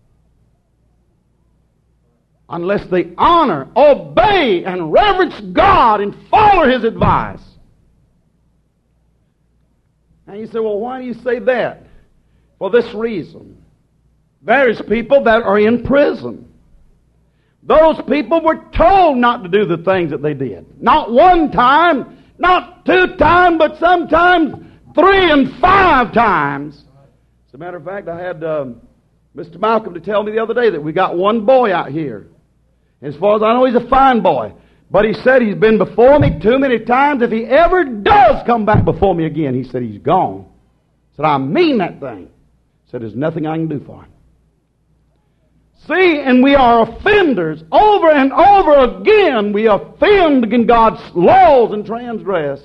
Unless they honor, obey, and reverence God and follow his advice. And you say, well, why do you say that? For this reason. There's people that are in prison. Those people were told not to do the things that they did. Not one time, not two times, but sometimes three and five times. As a matter of fact, I had um, Mister Malcolm to tell me the other day that we got one boy out here. As far as I know, he's a fine boy. But he said he's been before me too many times. If he ever does come back before me again, he said he's gone. I said, I mean that thing. He said, there's nothing I can do for him. See, and we are offenders. Over and over again, we offend against God's laws and transgress.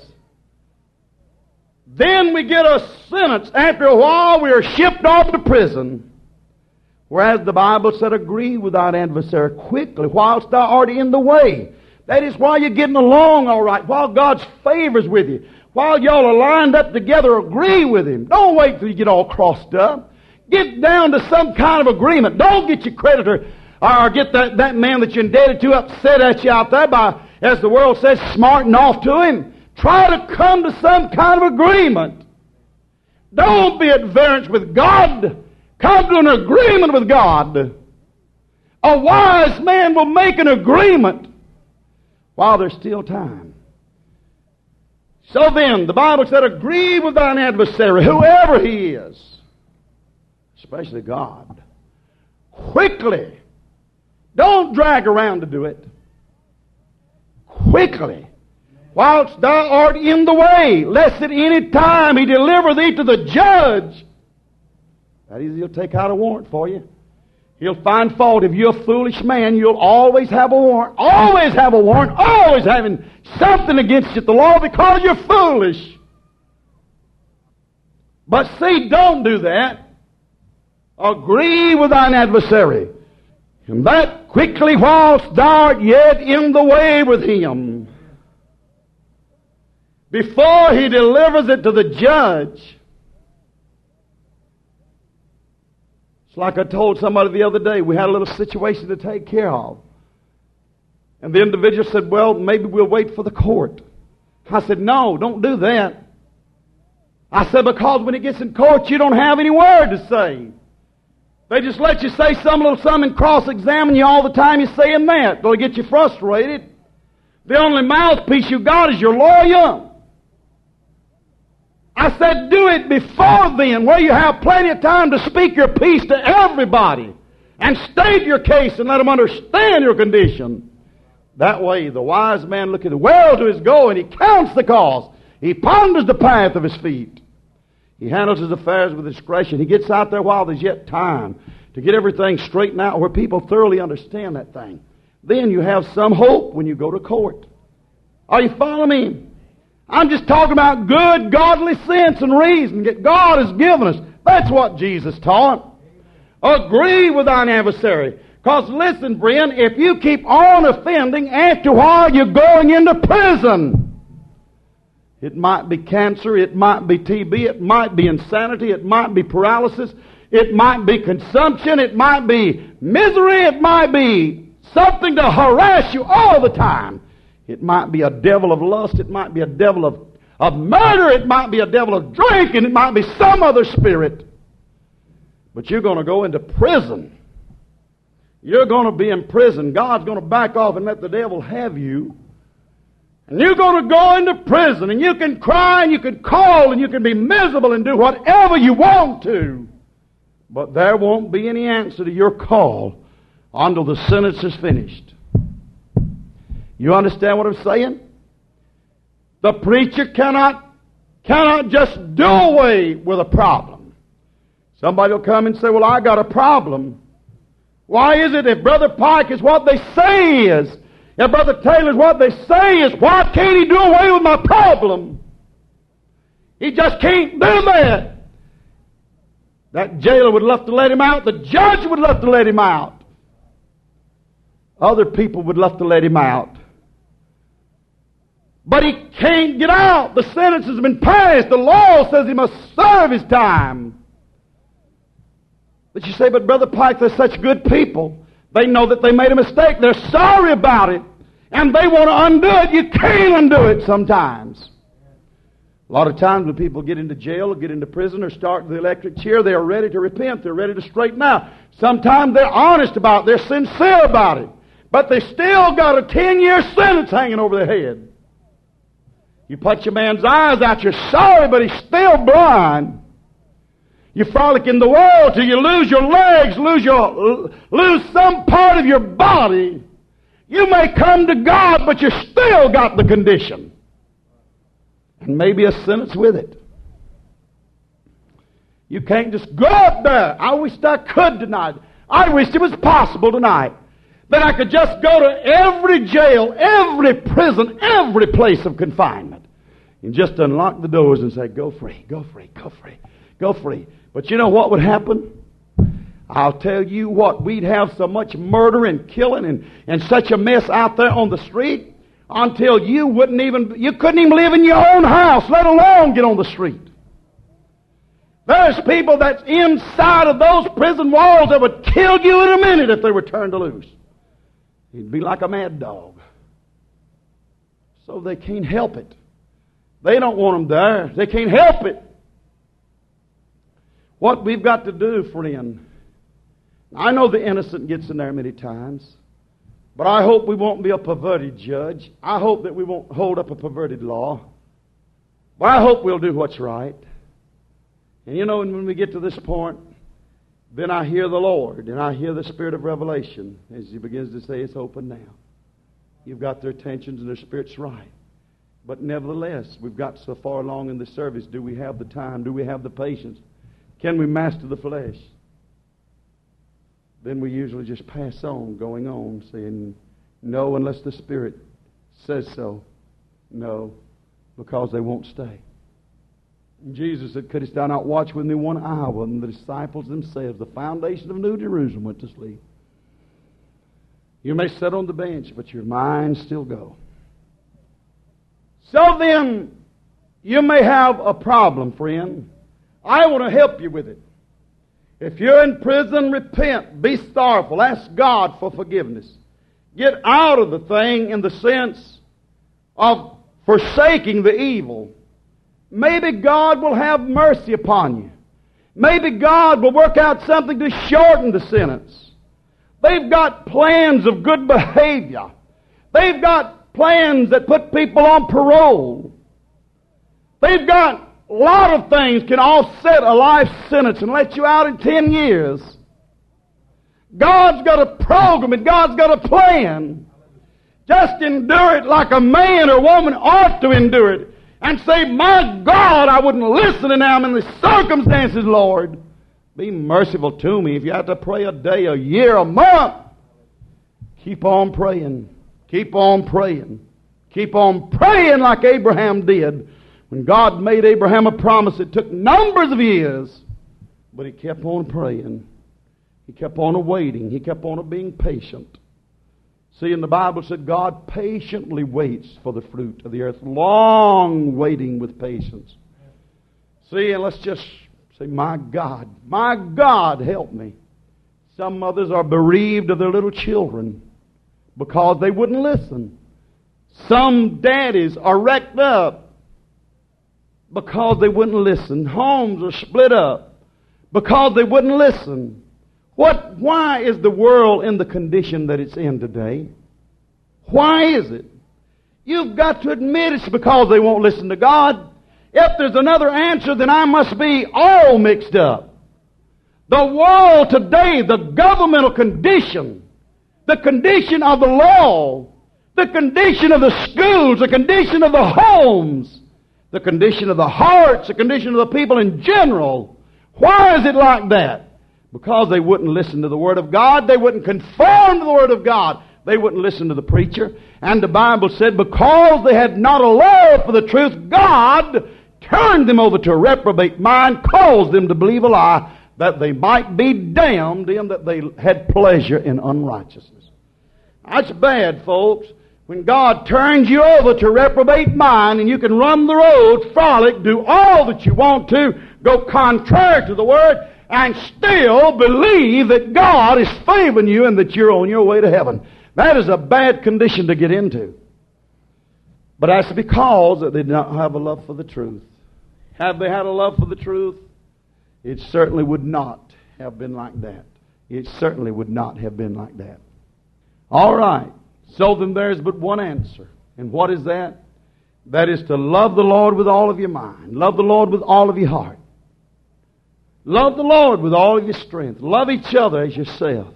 Then we get a sentence. After a while, we are shipped off to prison. Whereas the Bible said, agree with thine adversary quickly, whilst thou art in the way. That is while you're getting along all right, while God's favor's with you, while y'all are lined up together, agree with Him. Don't wait till you get all crossed up. Get down to some kind of agreement. Don't get your creditor or get that, that man that you're indebted to upset at you out there by, as the world says, smarting off to him. Try to come to some kind of agreement. Don't be at variance with God. Come to an agreement with God. A wise man will make an agreement while there's still time. So then, the Bible said, agree with thine adversary, whoever he is, especially God, quickly. Don't drag around to do it. Quickly. Whilst thou art in the way, lest at any time he deliver thee to the judge. That is, he'll take out a warrant for you. He'll find fault. If you're a foolish man, you'll always have a warrant. Always have a warrant. Always having something against you at the law because you're foolish. But see, don't do that. Agree with thine adversary. And that quickly whilst thou art yet in the way with him. Before he delivers it to the judge. It's like I told somebody the other day, we had a little situation to take care of. And the individual said, well, maybe we'll wait for the court. I said, no, don't do that. I said, because when it gets in court, you don't have any word to say. They just let you say some little something and cross-examine you all the time you're saying that. They'll get you frustrated. The only mouthpiece you got is your lawyer. I said, do it before then, where you have plenty of time to speak your piece to everybody and state your case and let them understand your condition. That way, the wise man looketh well to his goal, and he counts the cost. He ponders the path of his feet. He handles his affairs with discretion. He gets out there while there's yet time to get everything straightened out where people thoroughly understand that thing. Then you have some hope when you go to court. Are you following me? I'm just talking about good, godly sense and reason that God has given us. That's what Jesus taught. Agree with thine adversary. Because listen, friend, if you keep on offending, after a while you're going into prison. It might be cancer, it might be T B, it might be insanity, it might be paralysis, it might be consumption, it might be misery, it might be something to harass you all the time. It might be a devil of lust. It might be a devil of, of murder. It might be a devil of drink. And it might be some other spirit. But you're going to go into prison. You're going to be in prison. God's going to back off and let the devil have you. And you're going to go into prison. And you can cry and you can call and you can be miserable and do whatever you want to. But there won't be any answer to your call until the sentence is finished. You understand what I'm saying? The preacher cannot, cannot just do away with a problem. Somebody will come and say, well, I got a problem. Why is it if Brother Pike is what they say he is, if Brother Taylor is what they say he is, why can't he do away with my problem? He just can't do that. That jailer would love to let him out. The judge would love to let him out. Other people would love to let him out. But he can't get out. The sentence has been passed. The law says he must serve his time. But you say, but Brother Pike, they're such good people. They know that they made a mistake. They're sorry about it. And they want to undo it. You can't undo it sometimes. A lot of times when people get into jail or get into prison or start the electric chair, they are ready to repent. They're ready to straighten out. Sometimes they're honest about it. They're sincere about it. But they still got a ten-year sentence hanging over their head. You put your man's eyes out, you're sorry, but he's still blind. You frolic in the world till you lose your legs, lose your lose some part of your body. You may come to God, but you still got the condition. And maybe a sentence with it. You can't just go up there. I wish I could tonight. I wish it was possible tonight that I could just go to every jail, every prison, every place of confinement, and just unlock the doors and say, go free, go free, go free, go free. But you know what would happen? I'll tell you what, we'd have so much murder and killing and, and such a mess out there on the street until you wouldn't even, you couldn't even live in your own house, let alone get on the street. There's people that's inside of those prison walls that would kill you in a minute if they were turned loose. He'd be like a mad dog. So they can't help it. They don't want them there. They can't help it. What we've got to do, friend, I know the innocent gets in there many times, but I hope we won't be a perverted judge. I hope that we won't hold up a perverted law. But I hope we'll do what's right. And you know, when we get to this point, then I hear the Lord, and I hear the Spirit of revelation as He begins to say, it's open now. You've got their attentions and their spirit's right. But nevertheless, we've got so far along in the service. Do we have the time? Do we have the patience? Can we master the flesh? Then we usually just pass on, going on, saying, no, unless the Spirit says so. No, because they won't stay. And Jesus said, couldst thou not watch with me one hour? And the disciples themselves, the foundation of New Jerusalem, went to sleep. You may sit on the bench, but your mind still go. So then, you may have a problem, friend. I want to help you with it. If you're in prison, repent. Be sorrowful. Ask God for forgiveness. Get out of the thing in the sense of forsaking the evil. Maybe God will have mercy upon you. Maybe God will work out something to shorten the sentence. They've got plans of good behavior. They've got plans that put people on parole. They've got a lot of things can offset a life sentence and let you out in ten years. God's got a program and God's got a plan. Just endure it like a man or woman ought to endure it. And say, my God, I wouldn't listen, and now I'm in the circumstances, Lord. Be merciful to me. If you have to pray a day, a year, a month, keep on praying. Keep on praying. Keep on praying like Abraham did. When God made Abraham a promise, it took numbers of years, but he kept on praying. He kept on waiting. He kept on being patient. See, in the Bible it said God patiently waits for the fruit of the earth. Long waiting with patience. See, and let's just say, my God, my God, help me. Some mothers are bereaved of their little children because they wouldn't listen. Some daddies are wrecked up because they wouldn't listen. Homes are split up because they wouldn't listen. What? Why is the world in the condition that it's in today? Why is it? You've got to admit it's because they won't listen to God. If there's another answer, then I must be all mixed up. The world today, the governmental condition, the condition of the law, the condition of the schools, the condition of the homes, the condition of the hearts, the condition of the people in general. Why is it like that? Because they wouldn't listen to the Word of God. They wouldn't conform to the Word of God. They wouldn't listen to the preacher. And the Bible said, because they had not a love for the truth, God turned them over to a reprobate mind, caused them to believe a lie, that they might be damned in that they had pleasure in unrighteousness. That's bad, folks. When God turns you over to a reprobate mind and you can run the road, frolic, do all that you want to, go contrary to the Word, and still believe that God is favoring you and that you're on your way to heaven. That is a bad condition to get into. But that's because they did not have a love for the truth. Have they had a love for the truth? It certainly would not have been like that. It certainly would not have been like that. All right. So then there's but one answer. And what is that? That is to love the Lord with all of your mind. Love the Lord with all of your heart. Love the Lord with all of your strength. Love each other as yourself.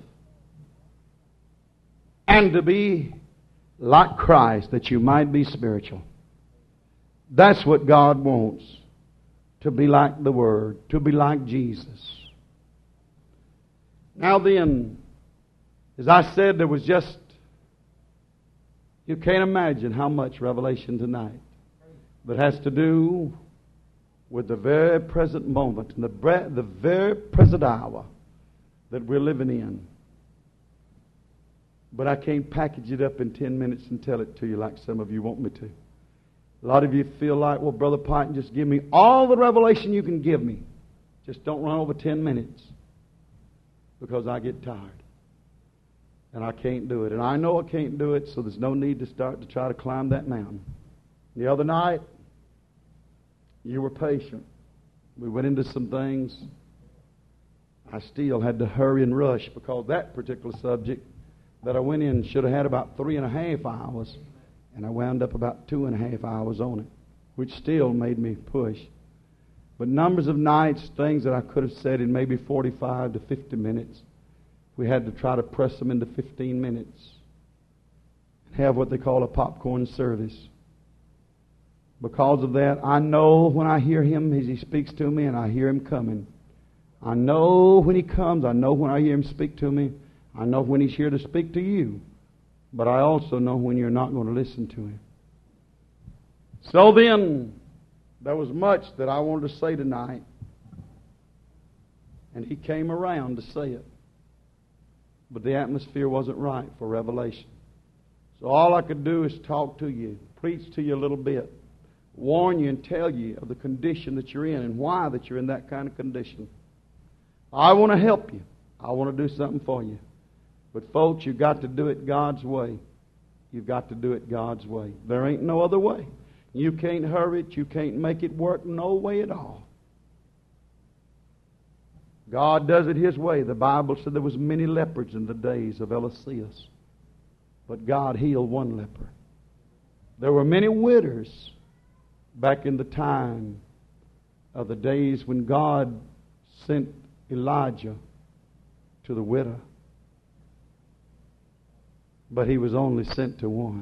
And to be like Christ, that you might be spiritual. That's what God wants. To be like the Word. To be like Jesus. Now then, as I said, there was just, you can't imagine how much revelation tonight. But it has to do with the very present moment and the, bre- the very present hour that we're living in. But I can't package it up in ten minutes and tell it to you like some of you want me to. A lot of you feel like, well, Brother Pike, just give me all the revelation you can give me. Just don't run over ten minutes. Because I get tired. And I can't do it. And I know I can't do it, so there's no need to start to try to climb that mountain. The other night, you were patient. We went into some things. I still had to hurry and rush because that particular subject that I went in should have had about three and a half hours. And I wound up about two and a half hours on it, which still made me push. But numbers of nights, things that I could have said in maybe forty-five to fifty minutes, we had to try to press them into fifteen minutes and have what they call a popcorn service. Because of that, I know when I hear Him as He speaks to me and I hear Him coming. I know when He comes. I know when I hear Him speak to me. I know when He's here to speak to you. But I also know when you're not going to listen to Him. So then, there was much that I wanted to say tonight. And He came around to say it. But the atmosphere wasn't right for revelation. So all I could do is talk to you, preach to you a little bit, warn you and tell you of the condition that you're in and why that you're in that kind of condition. I want to help you. I want to do something for you. But folks, you've got to do it God's way. You've got to do it God's way. There ain't no other way. You can't hurry it. You can't make it work no way at all. God does it His way. The Bible said there was many lepers in the days of Eliseus. But God healed one leper. There were many widows back in the time of the days when God sent Elijah to the widow. But He was only sent to one.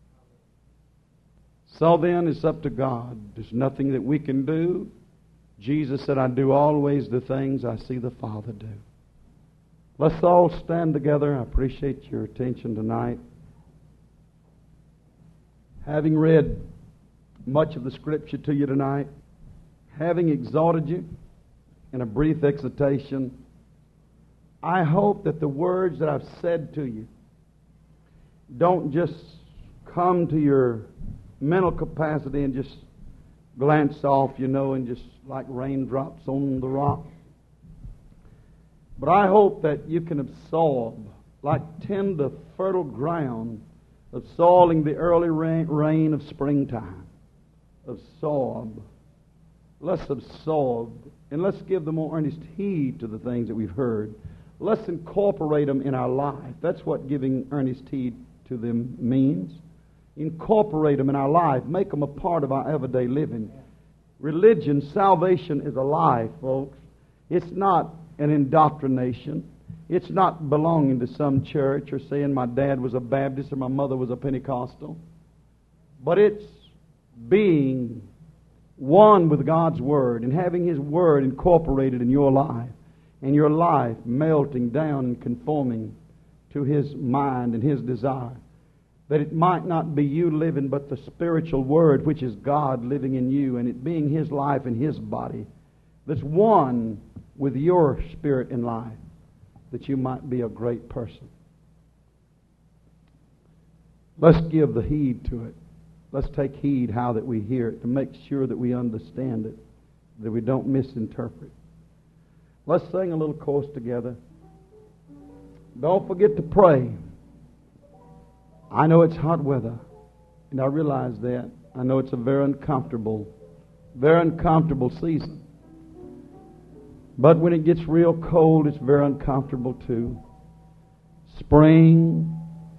So then, it's up to God. There's nothing that we can do. Jesus said, I do always the things I see the Father do. Let's all stand together. I appreciate your attention tonight. Having read much of the Scripture to you tonight, having exhorted you in a brief exhortation, I hope that the words that I've said to you don't just come to your mental capacity and just glance off, you know, and just like raindrops on the rock. But I hope that you can absorb, like tender, fertile ground, absorbing the early rain, rain of springtime. Absorb. Let's absorb, and let's give the more earnest heed to the things that we've heard. Let's incorporate them in our life. That's what giving earnest heed to them means. Incorporate them in our life. Make them a part of our everyday living. Religion, salvation is a life, folks. It's not an indoctrination. It's not belonging to some church or saying my dad was a Baptist or my mother was a Pentecostal. But it's being one with God's Word and having His Word incorporated in your life, and your life melting down and conforming to His mind and His desire. That it might not be you living, but the spiritual Word, which is God living in you, and it being His life and His body, that's one with your spirit and life, that you might be a great person. Let's give the heed to it. Let's take heed how that we hear it to make sure that we understand it, that we don't misinterpret. Let's sing a little chorus together. Don't forget to pray. I know it's hot weather, and I realize that. I know it's a very uncomfortable Very uncomfortable season. But when it gets real cold, it's very uncomfortable too. Spring,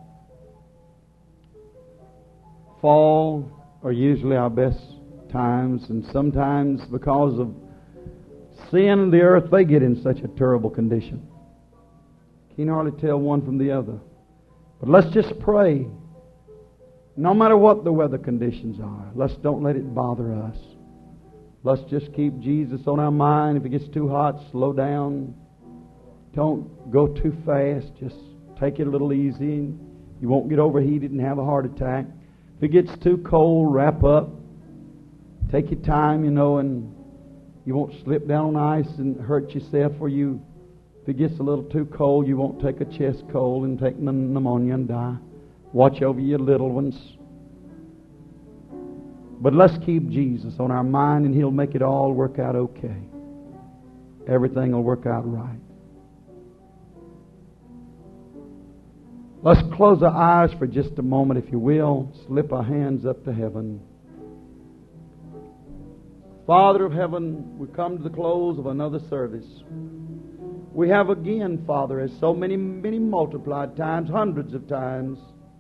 fall are usually our best times, and sometimes because of sin in the earth, they get in such a terrible condition. You can hardly tell one from the other. But let's just pray. No matter what the weather conditions are, let's don't let it bother us. Let's just keep Jesus on our mind. If it gets too hot, slow down. Don't go too fast. Just take it a little easy. You won't get overheated and have a heart attack. If it gets too cold, wrap up. Take your time, you know, and you won't slip down on ice and hurt yourself. Or you, if it gets a little too cold, you won't take a chest cold and take pneumonia and die. Watch over your little ones. But let's keep Jesus on our mind, and He'll make it all work out okay. Everything will work out right. Let's close our eyes for just a moment, if you will. Slip our hands up to heaven. Father of heaven, we come to the close of another service. We have again, Father, as so many, many multiplied times, hundreds of times,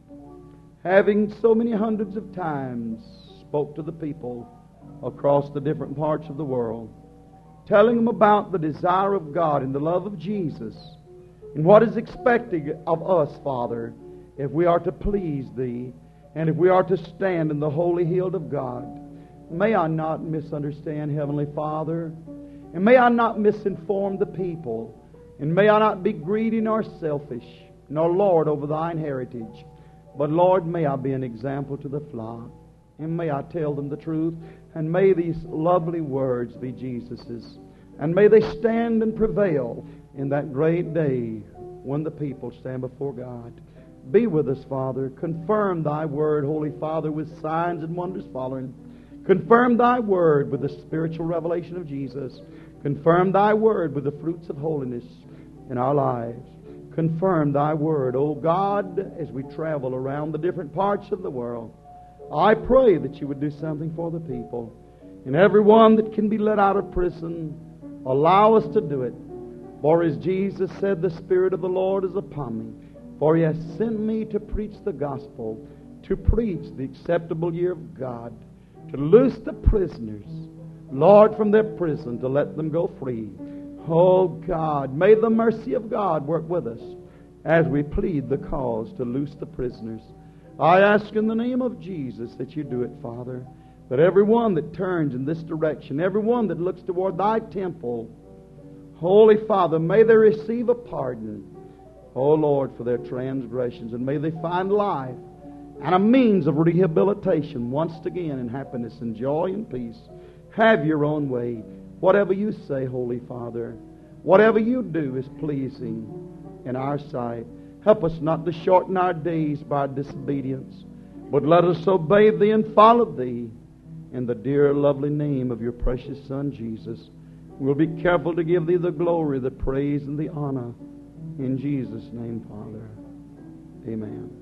having so many hundreds of times, spoke to the people across the different parts of the world, telling them about the desire of God and the love of Jesus and what is expected of us, Father, if we are to please Thee and if we are to stand in the holy hill of God. May I not misunderstand, Heavenly Father, and may I not misinform the people, and may I not be greedy nor selfish, nor lord over Thine heritage, but Lord, may I be an example to the flock. And may I tell them the truth, and may these lovely words be Jesus's, and may they stand and prevail in that great day when the people stand before God. Be with us, Father. Confirm Thy word, Holy Father, with signs and wonders following. Confirm Thy word with the spiritual revelation of Jesus. Confirm Thy word with the fruits of holiness in our lives. Confirm Thy word, O God, as we travel around the different parts of the world. I pray that You would do something for the people. And everyone that can be let out of prison, allow us to do it. For as Jesus said, the Spirit of the Lord is upon me. For He has sent me to preach the gospel, to preach the acceptable year of God, to loose the prisoners, Lord, from their prison, to let them go free. Oh God, may the mercy of God work with us as we plead the cause to loose the prisoners. I ask in the name of Jesus that You do it, Father, that everyone that turns in this direction, everyone that looks toward Thy temple, Holy Father, may they receive a pardon, oh Lord, for their transgressions, and may they find life and a means of rehabilitation once again in happiness and joy and peace. Have Your own way. Whatever You say, Holy Father, whatever You do is pleasing in our sight. Help us not to shorten our days by disobedience, but let us obey Thee and follow Thee in the dear, lovely name of Your precious Son, Jesus. We'll be careful to give Thee the glory, the praise, and the honor. In Jesus' name, Father. Amen.